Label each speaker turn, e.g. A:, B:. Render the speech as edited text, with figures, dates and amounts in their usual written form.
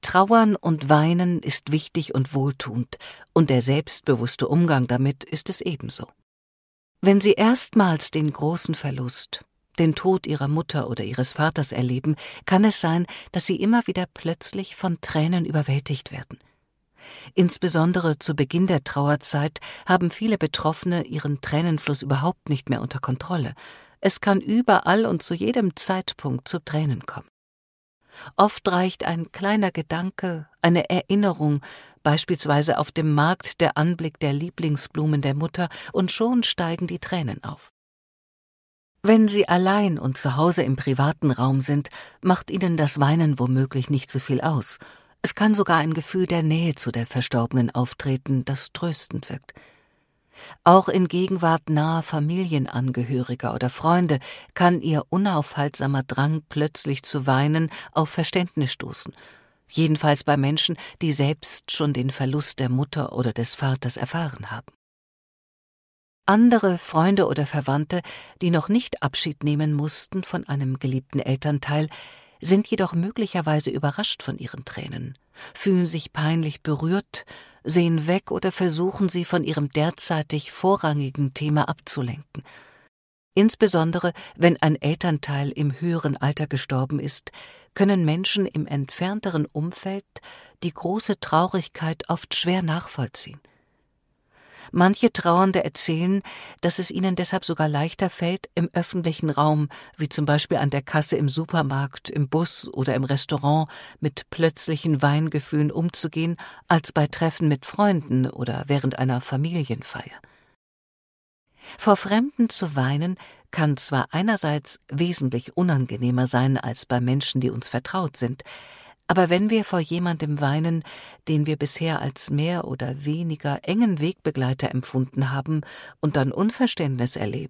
A: Trauern und Weinen ist wichtig und wohltuend, und der selbstbewusste Umgang damit ist es ebenso. Wenn Sie erstmals den großen Verlust, den Tod Ihrer Mutter oder Ihres Vaters erleben, kann es sein, dass Sie immer wieder plötzlich von Tränen überwältigt werden. Insbesondere zu Beginn der Trauerzeit haben viele Betroffene ihren Tränenfluss überhaupt nicht mehr unter Kontrolle. Es kann überall und zu jedem Zeitpunkt zu Tränen kommen. Oft reicht ein kleiner Gedanke, eine Erinnerung, beispielsweise auf dem Markt der Anblick der Lieblingsblumen der Mutter, und schon steigen die Tränen auf. Wenn Sie allein und zu Hause im privaten Raum sind, macht Ihnen das Weinen womöglich nicht so viel aus. Es kann sogar ein Gefühl der Nähe zu der Verstorbenen auftreten, das tröstend wirkt. Auch in Gegenwart naher Familienangehöriger oder Freunde kann Ihr unaufhaltsamer Drang, plötzlich zu weinen, auf Verständnis stoßen. Jedenfalls bei Menschen, die selbst schon den Verlust der Mutter oder des Vaters erfahren haben. Andere Freunde oder Verwandte, die noch nicht Abschied nehmen mussten von einem geliebten Elternteil, sind jedoch möglicherweise überrascht von ihren Tränen, fühlen sich peinlich berührt, sehen weg oder versuchen sie von ihrem derzeitig vorrangigen Thema abzulenken. Insbesondere wenn ein Elternteil im höheren Alter gestorben ist, können Menschen im entfernteren Umfeld die große Traurigkeit oft schwer nachvollziehen. Manche Trauernde erzählen, dass es ihnen deshalb sogar leichter fällt, im öffentlichen Raum, wie zum Beispiel an der Kasse im Supermarkt, im Bus oder im Restaurant, mit plötzlichen Weingefühlen umzugehen, als bei Treffen mit Freunden oder während einer Familienfeier. Vor Fremden zu weinen kann zwar einerseits wesentlich unangenehmer sein als bei Menschen, die uns vertraut sind, aber wenn wir vor jemandem weinen, den wir bisher als mehr oder weniger engen Wegbegleiter empfunden haben und dann Unverständnis erleben